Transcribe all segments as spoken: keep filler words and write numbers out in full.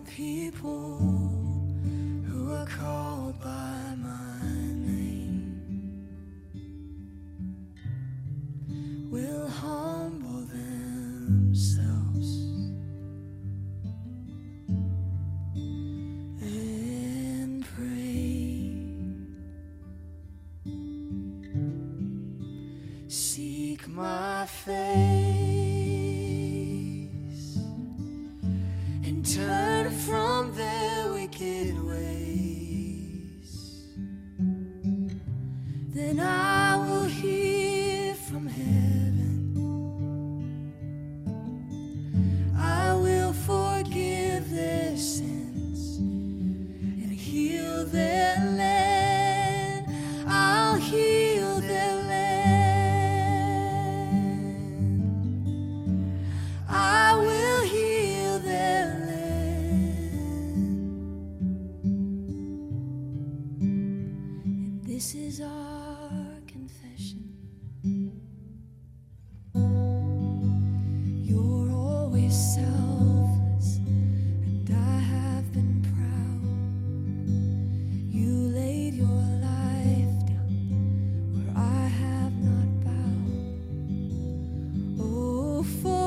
people who are called by my name will humble themselves and pray, seek my face and turn from their wicked ways. Then I will hear from heaven, I will forgive their sins and heal their land. I'll heal their land. I will heal their land. And this is our confession. You're always selfless, and I have been proud. You laid your life down where I have not bowed. Oh,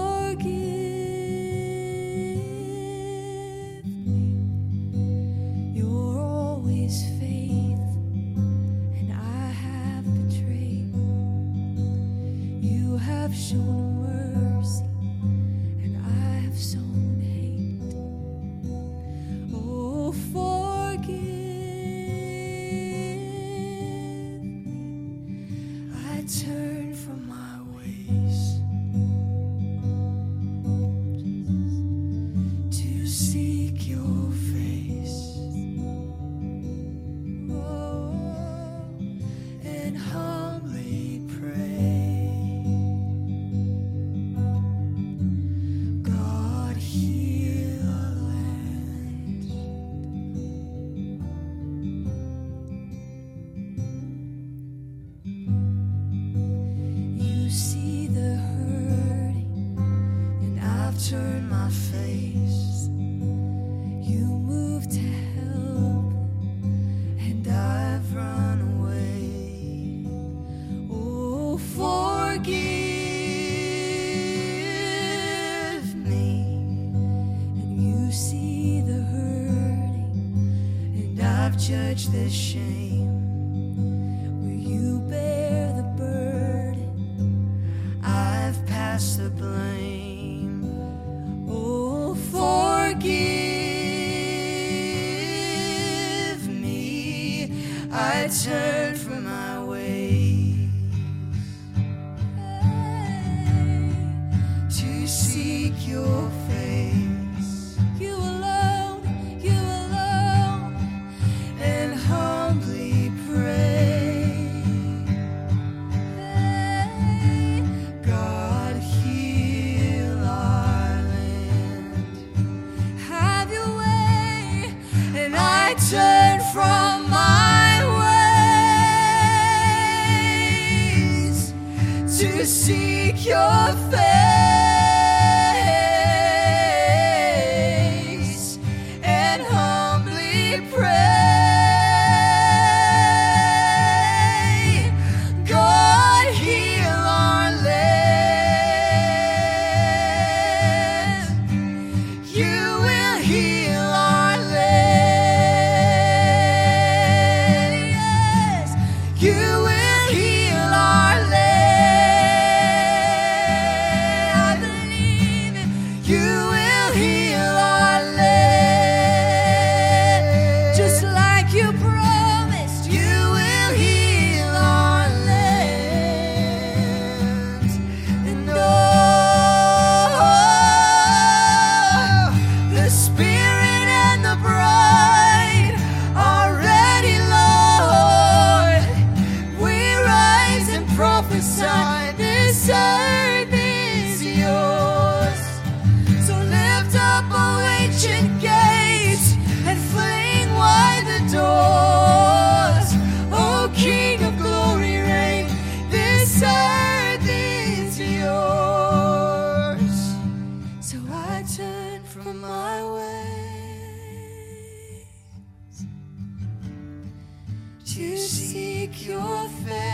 forgive me. You're always faithful, and I have betrayed. You have shown mercy, and I have sown hate. Oh, forgive me. I turn from my ways to seek your face. Oh, and humbly pray. God, heal our land. You see the hurting, and I've turned my face. You move to help, and I've run away. Oh, forgive me. And you see the hurting, and I've judged their shame. Will you bear the burden? I've passed the blame. Oh, forgive me. I turn from my ways to seek your face. You alone, you alone, and humbly pray. God, heal our land. Have your way, and I turn from my ways to seek your face and humbly pray. God, heal our land. You will heal our land. Yes, you will heal our land. I believe it. You will heal our land. Just like you promised, you will heal our land. And oh, the Spirit and the bride are ready, Lord. We rise and prophesy. This earth is yours. So lift up, O ancient gates, and fling wide the doors. O King of glory, reign. This earth is yours. So I turn from my way seek your face.